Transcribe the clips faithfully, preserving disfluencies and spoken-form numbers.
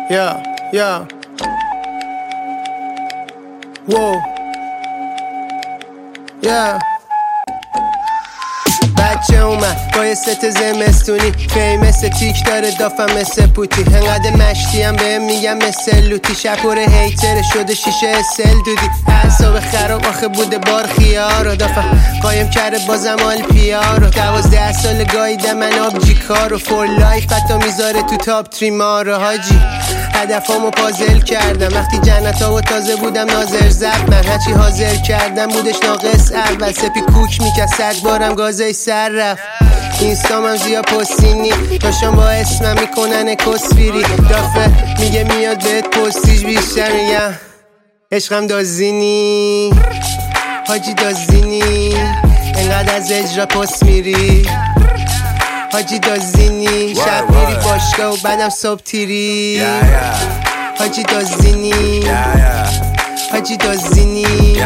Yeah, yeah. Whoa. Yeah. بچه اومد با یه ست زمستونی فی مثل تیک داره دافم مثل پوتی انقدر مشتی هم بهم میگم مثل لوتی شپور هیتره شده شیشه اسل دودی اعصاب خراب آخه بوده بار خیارو دافم قایم کرده بازم آل پیارو دوازده سال گاییده من آبجی کارو فور لایف حتی میذاره تو تاپ تری مارو حاجی هدفامو پازل کردم وقتی جنتا و تازه بودم ناظر زد من هرچی حاضر کردم بودش ناقص اول سپی کوک میکرد صد بارم گازای سر رفت اینستامم زیاد پستینی داشتم با اسمم میکنن کسفیری دافه میگه میاد بهت پستیج بیشتر میگم عشقم دازینی حاجی دازینی انقدر از اجرا پست میری حاجی دازینی شب میری باشگاه و بعدم صبح تیری حاجی دازینی حاجی دازینی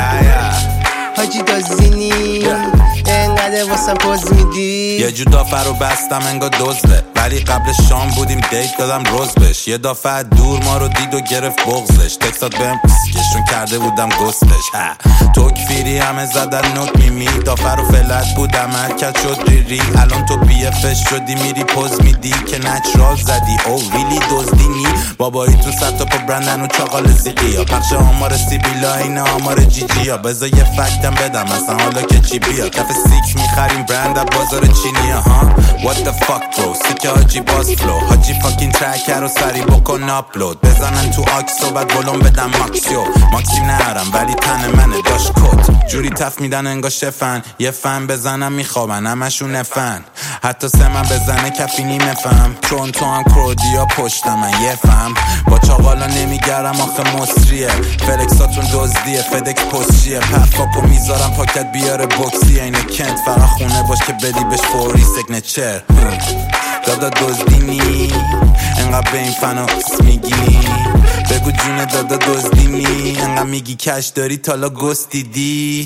حاجی دازینی انقدر واسم پوز میدی یه جو دافه رو بستم انگار دزده ولی قبل شام بودیم دیت دادم روز بش یه دافه دور ما رو دید و گرفت بغزش تکسات بهم پسکشون کرده بودم گستش توک فیری همه زدن نوک میمی دافه رو فلت بودم حرکت شد ریری الان تو بی افش شدی میری پوز میدی که نچرال زدی او ریلی دزدینی بابایی تو سطح پا برندن و چاقال زیقی یا پخش آمار سیبیلا این آمار جی جی یا بذار یه فکتم بدم اصلا حالا که چی بیا کف سیکس میخریم برند از بازار چینی ها what the fuck bro سیکه حاجی باز فلو حاجی فاکین ترکر رو سری بکن آپلود بزنن تو آکس و بعد ولوم بدم ماکسیو ماکسیم نهرم ولی تن منه داشت کت جوری تف میدن انگار شفن یه فن بزنم میخوابن همشون فن حتی سه من بزنه کفی نیمه فهم چون تو هم کرودیا پشت من یه فهم با چاقالا نمیگرم آخه مصریه فلکساتون دزدیه فدکس پستیه پفاکو میذارم پاکت بیاره بوکسی اینه کنت فقط خونه باش که بدی بهش فوری سیگنچر دادا دزدینی انقدر به این فناس میگی بگو جون دادا دزدینی انقدر میگی کش داری تالا گست دیدی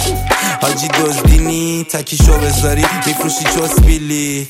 حاجی دزدینی تکیشو بذاری میفروشی چوس بیلیت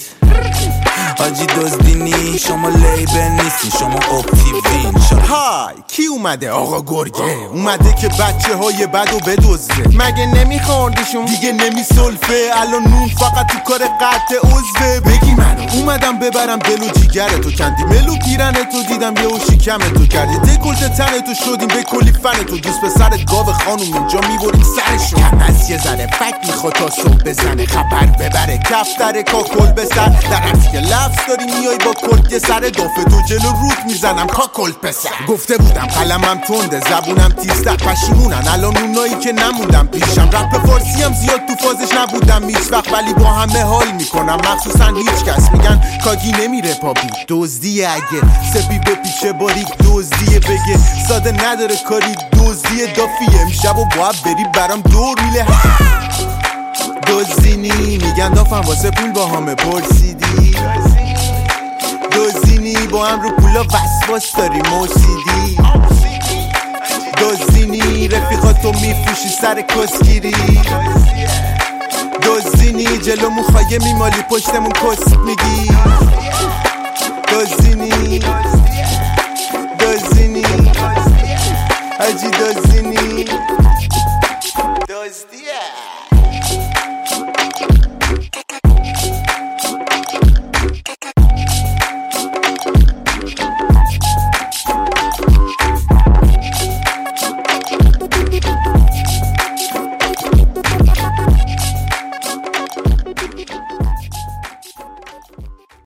حاجی دزدینی شما لیبل نیستی شما اکتیوین های کی اومده آقا گرگه اومده که بچه های بدو بدزده مگه نمیخوردیشون دیگه نمیسلفه الان نون فقط تو کار قطع عضوه بگی منو اومدم ببرم دل و جیگر تو کندی ملو پیرن تو دیدم یه و شکم تو کردی دکلت تن تو شدیم به کلی فن تو دوست پسرت گاو خانوم اینجا میبریم سرشو کم از یه ذره فک میخواد تا صبح بزنه خبر ببره کفتر کاکل بسر در عرضی که لفظ داری میای با کلت یه سر دافه تو جلو روت میزنم کاکل پسر گفته بودم قلمم تنده زبونم تیزتر پشیمونن الان اونایی که نموندم پیشم رپ فارسی هم زیاد تو فازش نبودم هیچ وقت ولی با همه حال میکنم مخصوصا هیچ کس میگن کاگی نمیره پابی دزدیه اگه سپی به پیچه باریک دزدیه بگه ساده نداره کاری دزدیه دافی امشب و باید بری برام دور میله دزدینی میگن دافم واسه پول با همه پرسیدی دزدینی با هم رو پولا وسواس داری موسیدی دزدینی رفیقاتو میفروشی سر کسگیری دزدینی جلو موخایه میمالی پشتمون کس میگی دزدینی دزدینی حاجی دزدینی